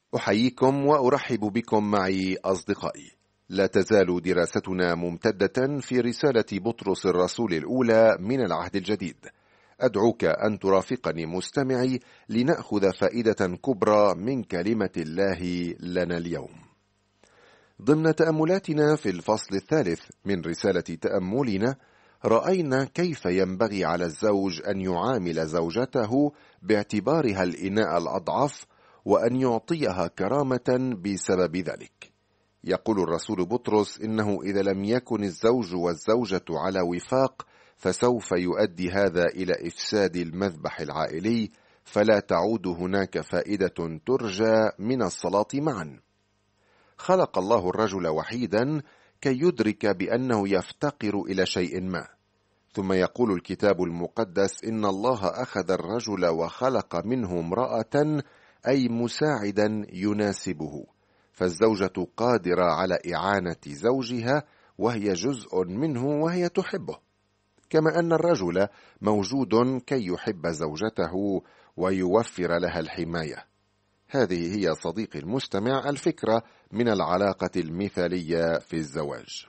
أحييكم وأرحب بكم معي أصدقائي. لا تزال دراستنا ممتدة في رسالة بطرس الرسول الأولى من العهد الجديد. أدعوك أن ترافقني مستمعي لنأخذ فائدة كبرى من كلمة الله لنا اليوم. ضمن تأملاتنا في الفصل الثالث من رسالة تأملنا، رأينا كيف ينبغي على الزوج أن يعامل زوجته باعتبارها الإناء الأضعف، وأن يعطيها كرامة بسبب ذلك. يقول الرسول بطرس إنه إذا لم يكن الزوج والزوجة على وفاق فسوف يؤدي هذا إلى إفساد المذبح العائلي، فلا تعود هناك فائدة ترجى من الصلاة معا. خلق الله الرجل وحيدا كي يدرك بأنه يفتقر إلى شيء ما، ثم يقول الكتاب المقدس إن الله أخذ الرجل وخلق منه امرأة، أي مساعدا يناسبه، فالزوجة قادرة على إعانة زوجها وهي جزء منه وهي تحبه، كما أن الرجل موجود كي يحب زوجته ويوفر لها الحماية. هذه هي صديقي المستمع الفكرة من العلاقة المثالية في الزواج.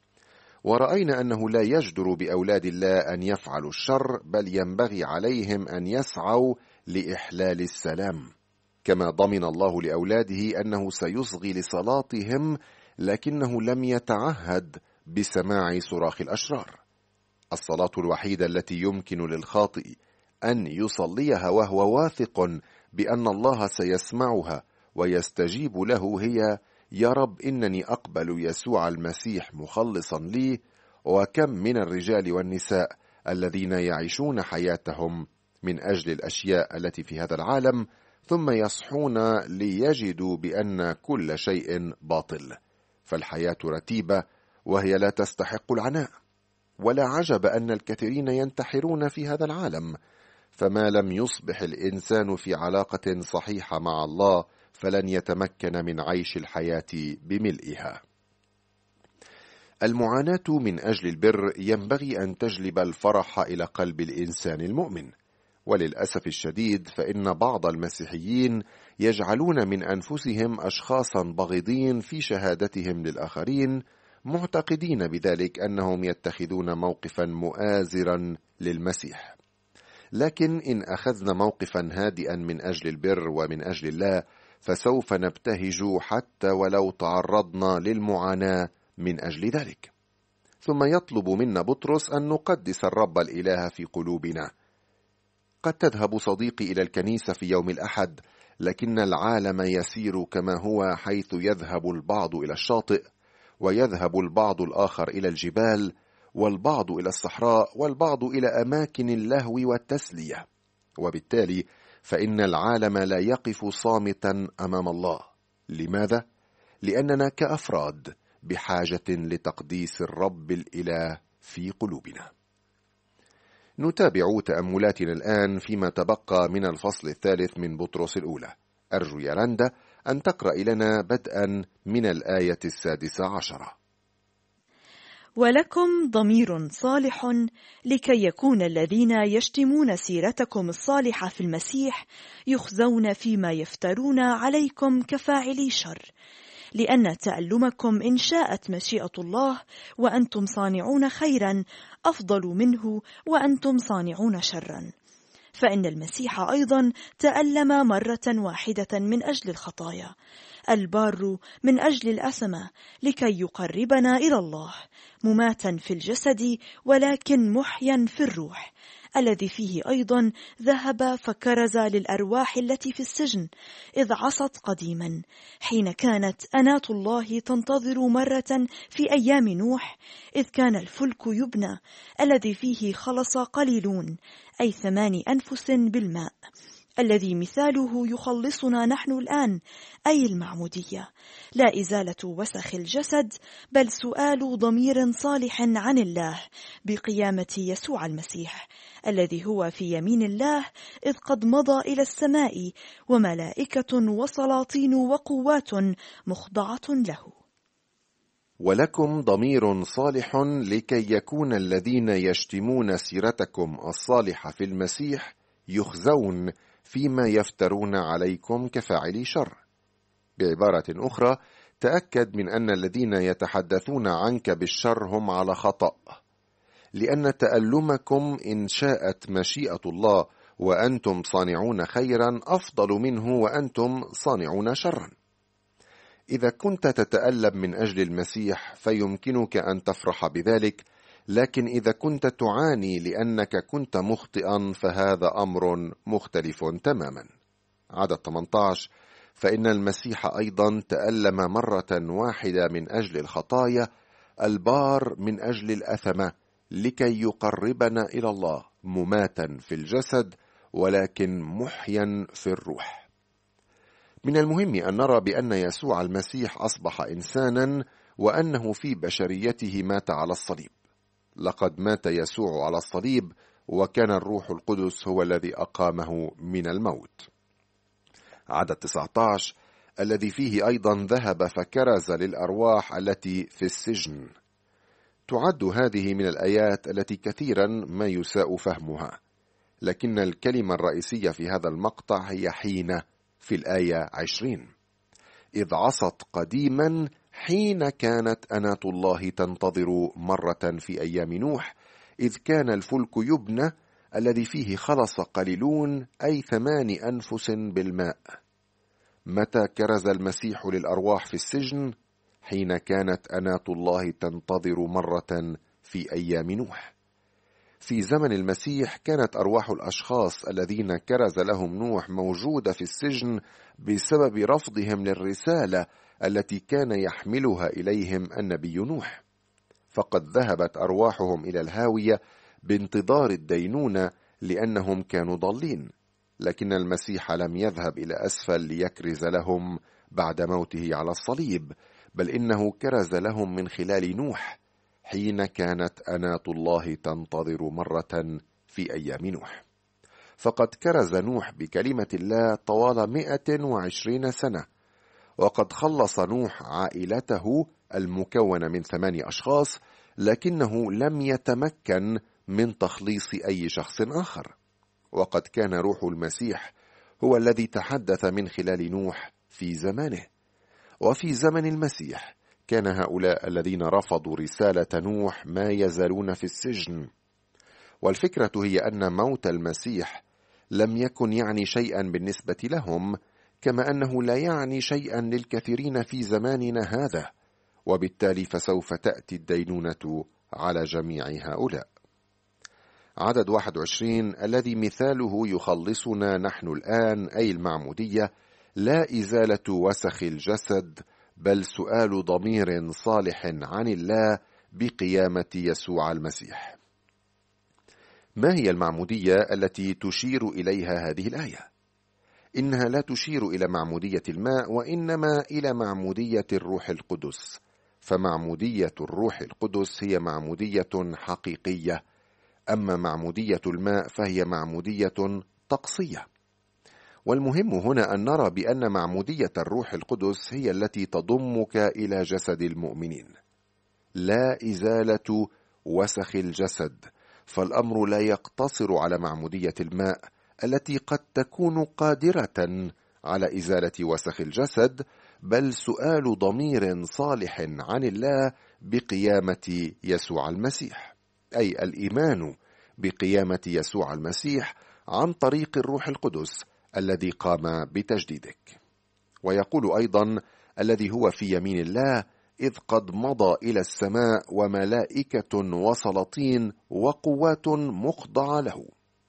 ورأينا أنه لا يجدر بأولاد الله أن يفعلوا الشر، بل ينبغي عليهم أن يسعوا لإحلال السلام، كما ضمن الله لأولاده أنه سيصغي لصلاتهم، لكنه لم يتعهد بسماع صراخ الأشرار. الصلاة الوحيدة التي يمكن للخاطئ أن يصليها وهو واثق بأن الله سيسمعها ويستجيب له هي: يا رب إنني أقبل يسوع المسيح مخلصا لي. وكم من الرجال والنساء الذين يعيشون حياتهم من أجل الأشياء التي في هذا العالم، ثم يصحون ليجدوا بأن كل شيء باطل، فالحياة رتيبة وهي لا تستحق العناء. ولا عجب أن الكثيرين ينتحرون في هذا العالم، فما لم يصبح الإنسان في علاقة صحيحة مع الله فلن يتمكن من عيش الحياة بملئها. المعاناة من أجل البر ينبغي أن تجلب الفرح إلى قلب الإنسان المؤمن، وللأسف الشديد فإن بعض المسيحيين يجعلون من أنفسهم أشخاصا بغيضين في شهادتهم للآخرين، معتقدين بذلك أنهم يتخذون موقفا مؤازرا للمسيح. لكن إن أخذنا موقفا هادئا من أجل البر ومن أجل الله، فسوف نبتهج حتى ولو تعرضنا للمعاناة من أجل ذلك. ثم يطلب منا بطرس أن نقدس الرب الإله في قلوبنا. قد تذهب صديقي إلى الكنيسة في يوم الأحد، لكن العالم يسير كما هو، حيث يذهب البعض إلى الشاطئ، ويذهب البعض الآخر إلى الجبال، والبعض إلى الصحراء، والبعض إلى أماكن اللهو والتسلية. وبالتالي فإن العالم لا يقف صامتا أمام الله. لماذا؟ لأننا كأفراد بحاجة لتقديس الرب الإله في قلوبنا. نتابع تأملاتنا الآن فيما تبقى من الفصل الثالث من بطرس الأولى. أرجو يا رندا أن تقرأ لنا بدءا من الآية 16. ولكم ضمير صالح لكي يكون الذين يشتمون سيرتكم الصالحة في المسيح يخزون فيما يفترون عليكم كفاعلي شر، لأن تألمكم إن شاءت مشيئة الله وأنتم صانعون خيرا أفضل منه وأنتم صانعون شرا. فإن المسيح أيضا تألم مرة واحدة من أجل الخطايا، البار من أجل الأثمة، لكي يقربنا إلى الله، مماتا في الجسد ولكن محيا في الروح، الذي فيه أيضا ذهب فكرز للأرواح التي في السجن، إذ عصت قديما، حين كانت أناة الله تنتظر مرة في أيام نوح، إذ كان الفلك يبنى، الذي فيه خلص قليلون، أي 8 أنفس بالماء، الذي مثاله يخلصنا نحن الآن، أي المعمودية، لا إزالة وسخ الجسد، بل سؤال ضمير صالح عن الله بقيامة يسوع المسيح، الذي هو في يمين الله، إذ قد مضى إلى السماء، وملائكة وسلاطين وقوات مخضعة له. ولكم ضمير صالح لكي يكون الذين يشتمون سيرتكم الصالحة في المسيح يخزون فيما يفترون عليكم كفاعلي شر. بعبارة أخرى، تأكد من أن الذين يتحدثون عنك بالشر هم على خطأ، لأن تألمكم إن شاءت مشيئة الله وأنتم صانعون خيرا أفضل منه وأنتم صانعون شرا. إذا كنت تتألم من أجل المسيح فيمكنك أن تفرح بذلك، لكن إذا كنت تعاني لأنك كنت مخطئا فهذا أمر مختلف تماما. عدد 18: فإن المسيح أيضا تألم مرة واحدة من أجل الخطايا، البار من أجل الأثمة، لكي يقربنا إلى الله، مماتا في الجسد ولكن محيا في الروح. من المهم أن نرى بأن يسوع المسيح أصبح إنسانا، وأنه في بشريته مات على الصليب. لقد مات يسوع على الصليب، وكان الروح القدس هو الذي أقامه من الموت. عدد 19: الذي فيه أيضا ذهب فكرز للأرواح التي في السجن. تعد هذه من الآيات التي كثيرا ما يساء فهمها، لكن الكلمة الرئيسية في هذا المقطع هي حين في الآية 20: إذ عصت قديما حين كانت أناة الله تنتظر مرة في أيام نوح، إذ كان الفلك يبنى الذي فيه خلص قليلون، أي 8 أنفس بالماء. متى كرز المسيح للأرواح في السجن؟ حين كانت أناة الله تنتظر مرة في أيام نوح. في زمن المسيح كانت أرواح الأشخاص الذين كرز لهم نوح موجودة في السجن بسبب رفضهم للرسالة التي كان يحملها إليهم النبي نوح، فقد ذهبت أرواحهم إلى الهاوية بانتظار الدينونة لأنهم كانوا ضالين. لكن المسيح لم يذهب إلى أسفل ليكرز لهم بعد موته على الصليب، بل إنه كرز لهم من خلال نوح حين كانت أناة الله تنتظر مرة في أيام نوح. فقد كرز نوح بكلمة الله طوال 120 سنة، وقد خلص نوح عائلته المكونة من 8 أشخاص، لكنه لم يتمكن من تخليص أي شخص آخر. وقد كان روح المسيح هو الذي تحدث من خلال نوح في زمانه. وفي زمن المسيح كان هؤلاء الذين رفضوا رسالة نوح ما يزالون في السجن. والفكرة هي أن موت المسيح لم يكن يعني شيئا بالنسبة لهم، كما أنه لا يعني شيئا للكثيرين في زماننا هذا، وبالتالي فسوف تأتي الدينونة على جميع هؤلاء. عدد 21: الذي مثاله يخلصنا نحن الآن، أي المعمودية، لا إزالة وسخ الجسد، بل سؤال ضمير صالح عن الله بقيامة يسوع المسيح. ما هي المعمودية التي تشير إليها هذه الآية؟ إنها لا تشير إلى معمودية الماء، وإنما إلى معمودية الروح القدس. فمعمودية الروح القدس هي معمودية حقيقية، أما معمودية الماء فهي معمودية طقسية. والمهم هنا أن نرى بأن معمودية الروح القدس هي التي تضمك إلى جسد المؤمنين، لا إزالة وسخ الجسد. فالأمر لا يقتصر على معمودية الماء التي قد تكون قادرة على إزالة وسخ الجسد، بل سؤال ضمير صالح عن الله بقيامة يسوع المسيح، أي الإيمان بقيامة يسوع المسيح عن طريق الروح القدس الذي قام بتجديدك. ويقول أيضا: الذي هو في يمين الله، إذ قد مضى إلى السماء، وملائكة وسلاطين وقوات مخضعة له.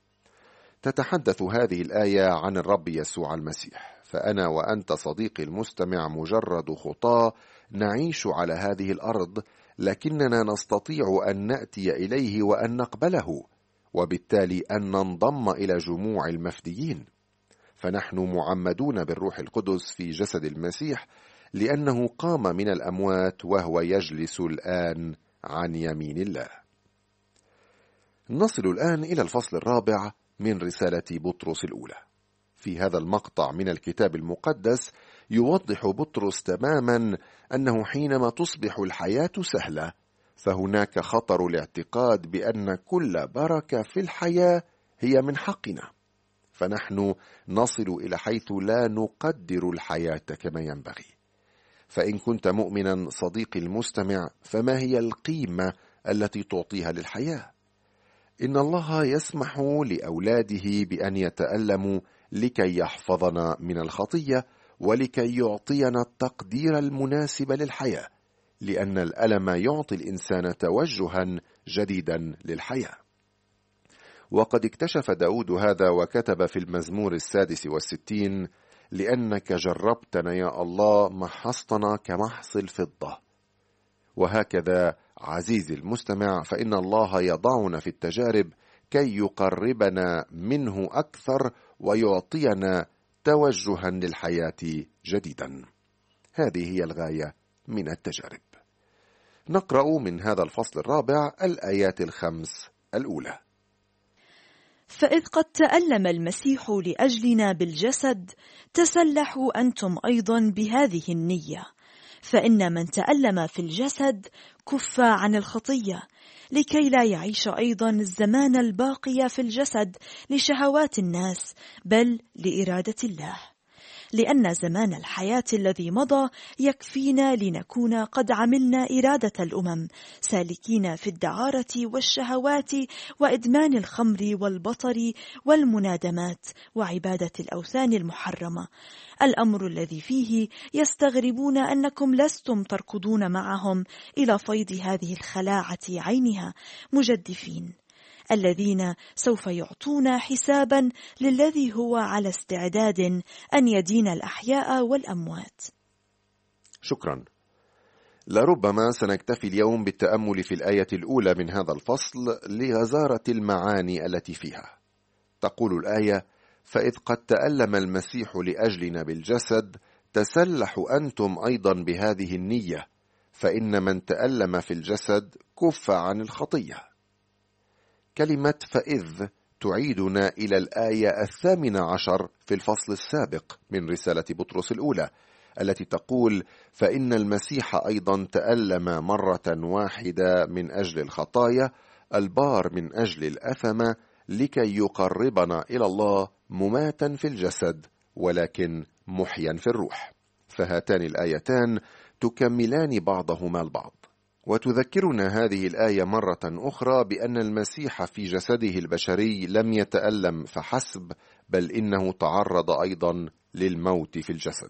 تتحدث هذه الآية عن الرب يسوع المسيح. فأنا وأنت صديقي المستمع مجرد خطاة نعيش على هذه الأرض، لكننا نستطيع أن نأتي إليه وأن نقبله، وبالتالي أن ننضم إلى جموع المفديين. فنحن معمدون بالروح القدس في جسد المسيح، لأنه قام من الأموات وهو يجلس الآن عن يمين الله. نصل الآن إلى الفصل الرابع من رسالة بطرس الأولى. في هذا المقطع من الكتاب المقدس يوضح بطرس تماما أنه حينما تصبح الحياة سهلة، فهناك خطر الاعتقاد بأن كل بركة في الحياة هي من حقنا. فنحن نصل إلى حيث لا نقدر الحياة كما ينبغي. فإن كنت مؤمنا صديقي المستمع، فما هي القيمة التي تعطيها للحياة؟ إن الله يسمح لأولاده بأن يتألموا لكي يحفظنا من الخطية ولكي يعطينا التقدير المناسب للحياة، لأن الألم يعطي الإنسان توجها جديدا للحياة. وقد اكتشف داود هذا وكتب في المزمور 66: لأنك جربتنا يا الله محصتنا كمحص الفضة. وهكذا عزيزي المستمع، فإن الله يضعنا في التجارب كي يقربنا منه أكثر ويعطينا توجها للحياة جديدا. هذه هي الغاية من التجارب. نقرأ من هذا الفصل الرابع الآيات 5 الأولى. فإذ قد تألم المسيح لأجلنا بالجسد، تسلحوا أنتم أيضا بهذه النية. فإن من تألم في الجسد كف عن الخطية، لكي لا يعيش أيضا الزمان الباقي في الجسد لشهوات الناس، بل لإرادة الله. لأن زمان الحياة الذي مضى يكفينا لنكون قد عملنا إرادة الأمم، سالكين في الدعارة والشهوات وإدمان الخمر والبطر والمنادمات وعبادة الأوثان المحرمة، الأمر الذي فيه يستغربون أنكم لستم تركضون معهم إلى فيض هذه الخلاعة عينها مجدفين، الذين سوف يعطون حسابا للذي هو على استعداد أن يدين الأحياء والأموات. شكرا. لربما سنكتفي اليوم بالتأمل في الآية الأولى من هذا الفصل لغزارة المعاني التي فيها. تقول الآية: فإذ قد تألم المسيح لأجلنا بالجسد، تسلحوا أنتم أيضا بهذه النية، فإن من تألم في الجسد كف عن الخطية. كلمة فإذ تعيدنا إلى الآية 18 في الفصل السابق من رسالة بطرس الأولى، التي تقول: فإن المسيح أيضا تألم مرة واحدة من أجل الخطايا، البار من أجل الأثم، لكي يقربنا إلى الله مماتا في الجسد ولكن محيا في الروح. فهاتان الآيتان تكملان بعضهما البعض. وتذكرنا هذه الآية مرة أخرى بأن المسيح في جسده البشري لم يتألم فحسب، بل إنه تعرض أيضا للموت في الجسد.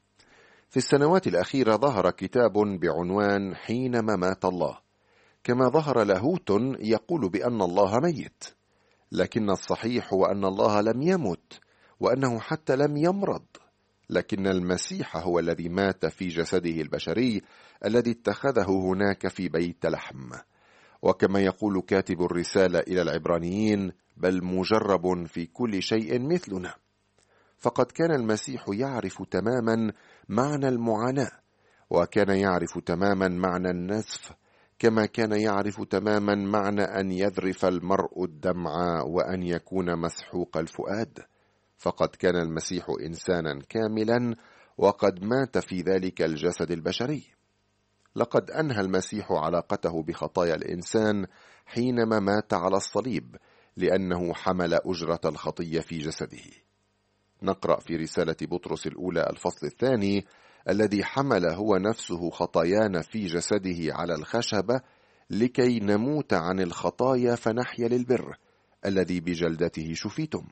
في السنوات الأخيرة ظهر كتاب بعنوان حينما مات الله، كما ظهر لاهوت يقول بأن الله ميت، لكن الصحيح هو أن الله لم يمت، وأنه حتى لم يمرض، لكن المسيح هو الذي مات في جسده البشري الذي اتخذه هناك في بيت لحم. وكما يقول كاتب الرسالة إلى العبرانيين: بل مجرب في كل شيء مثلنا. فقد كان المسيح يعرف تماما معنى المعاناة، وكان يعرف تماما معنى النزف، كما كان يعرف تماما معنى أن يذرف المرء الدمع وأن يكون مسحوق الفؤاد. فقد كان المسيح إنسانا كاملا، وقد مات في ذلك الجسد البشري. لقد أنهى المسيح علاقته بخطايا الإنسان حينما مات على الصليب، لأنه حمل أجرة الخطية في جسده. نقرأ في رسالة بطرس الأولى الفصل 2: الذي حمل هو نفسه خطايانا في جسده على الخشبة، لكي نموت عن الخطايا فنحيا للبر، الذي بجلدته شفيتم.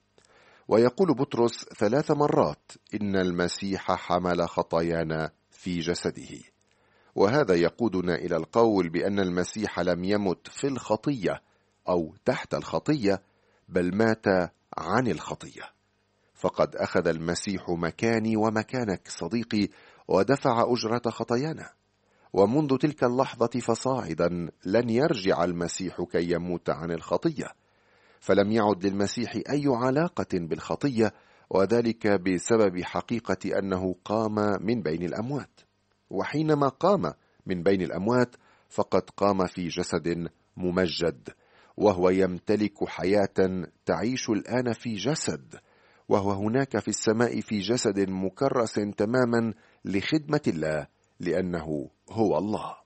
ويقول بطرس 3 مرات إن المسيح حمل خطايانا في جسده، وهذا يقودنا إلى القول بأن المسيح لم يمت في الخطية أو تحت الخطية، بل مات عن الخطية. فقد أخذ المسيح مكاني ومكانك صديقي، ودفع أجرة خطايانا، ومنذ تلك اللحظة فصاعدا لن يرجع المسيح كي يموت عن الخطية، فلم يعد للمسيح أي علاقة بالخطية، وذلك بسبب حقيقة أنه قام من بين الأموات. وحينما قام من بين الأموات فقد قام في جسد ممجد، وهو يمتلك حياة تعيش الآن في جسد، وهو هناك في السماء في جسد مكرس تماما لخدمة الله، لأنه هو الله.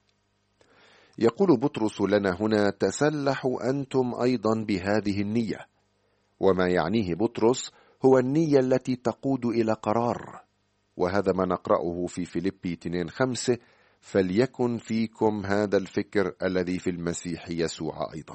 يقول بطرس لنا هنا: تسلحوا أنتم أيضا بهذه النية. وما يعنيه بطرس هو النية التي تقود إلى قرار، وهذا ما نقرأه في فيليبي 2:5: فليكن فيكم هذا الفكر الذي في المسيح يسوع أيضا.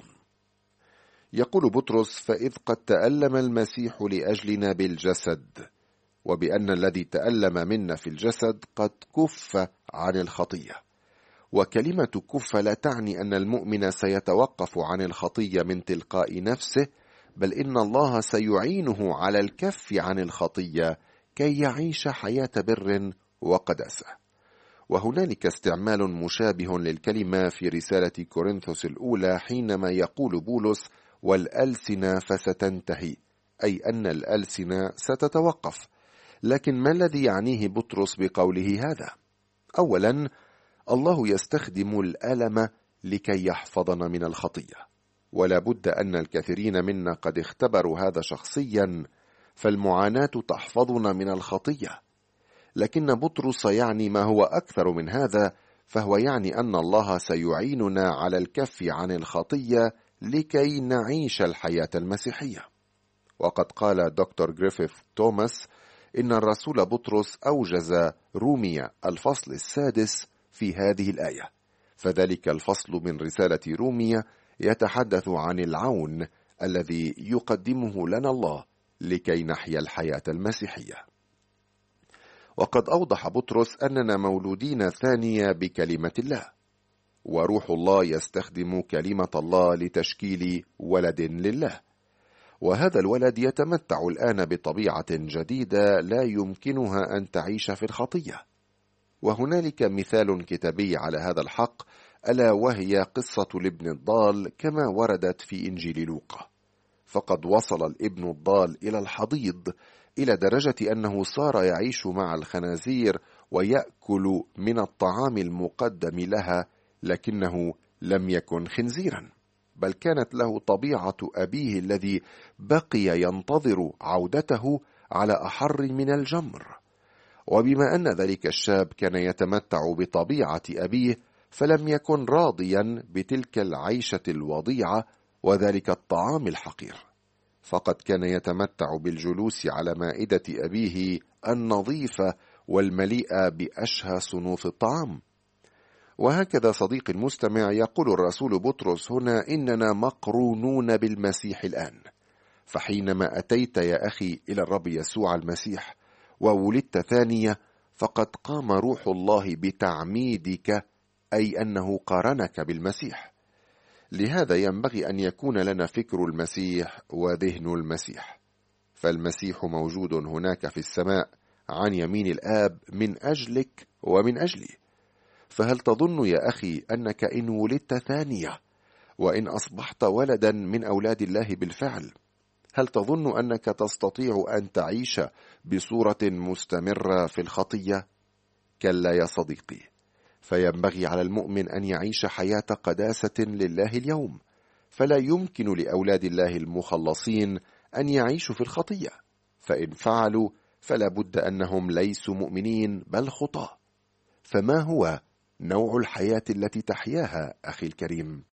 يقول بطرس: فإذ قد تألم المسيح لأجلنا بالجسد، وبأن الذي تألم منا في الجسد قد كف عن الخطية. وكلمة كف لا تعني أن المؤمن سيتوقف عن الخطية من تلقاء نفسه، بل إن الله سيعينه على الكف عن الخطية كي يعيش حياة بر وقداسة. وهنالك استعمال مشابه للكلمة في رسالة كورنثوس الأولى حينما يقول بولس: والألسنة فستنتهي، أي أن الألسنة ستتوقف. لكن ما الذي يعنيه بطرس بقوله هذا؟ أولا، الله يستخدم الألم لكي يحفظنا من الخطية، ولا بد أن الكثيرين منا قد اختبروا هذا شخصيا، فالمعاناة تحفظنا من الخطية. لكن بطرس يعني ما هو أكثر من هذا، فهو يعني أن الله سيعيننا على الكف عن الخطية لكي نعيش الحياة المسيحية. وقد قال دكتور جريفيث توماس إن الرسول بطرس أوجز رومية الفصل 6 في هذه الآية، فذلك الفصل من رسالة رومية يتحدث عن العون الذي يقدمه لنا الله لكي نحيا الحياة المسيحية. وقد أوضح بطرس أننا مولودين ثانية بكلمة الله، وروح الله يستخدم كلمة الله لتشكيل ولد لله، وهذا الولد يتمتع الآن بطبيعة جديدة لا يمكنها أن تعيش في الخطية. وهنالك مثال كتابي على هذا الحق، ألا وهي قصة الابن الضال كما وردت في إنجيل لوقا. فقد وصل الابن الضال إلى الحضيض إلى درجة أنه صار يعيش مع الخنازير ويأكل من الطعام المقدم لها، لكنه لم يكن خنزيرا، بل كانت له طبيعة أبيه الذي بقي ينتظر عودته على أحر من الجمر. وبما أن ذلك الشاب كان يتمتع بطبيعة أبيه، فلم يكن راضيا بتلك العيشة الوضيعة وذلك الطعام الحقير، فقد كان يتمتع بالجلوس على مائدة أبيه النظيفة والمليئة بأشهى صنوف الطعام. وهكذا صديقي المستمع، يقول الرسول بطرس هنا إننا مقرونون بالمسيح الآن. فحينما أتيت يا أخي إلى الرب يسوع المسيح وولدت ثانية، فقد قام روح الله بتعميدك، أي أنه قارنك بالمسيح. لهذا ينبغي أن يكون لنا فكر المسيح وذهن المسيح، فالمسيح موجود هناك في السماء عن يمين الآب من أجلك ومن أجلي. فهل تظن يا أخي أنك إن ولدت ثانية وإن أصبحت ولدا من أولاد الله بالفعل، هل تظن أنك تستطيع أن تعيش بصورة مستمرة في الخطية؟ كلا يا صديقي، فينبغي على المؤمن أن يعيش حياة قداسة لله اليوم، فلا يمكن لأولاد الله المخلصين أن يعيشوا في الخطية، فإن فعلوا فلا بد أنهم ليسوا مؤمنين بل خطاة. فما هو نوع الحياة التي تحياها أخي الكريم؟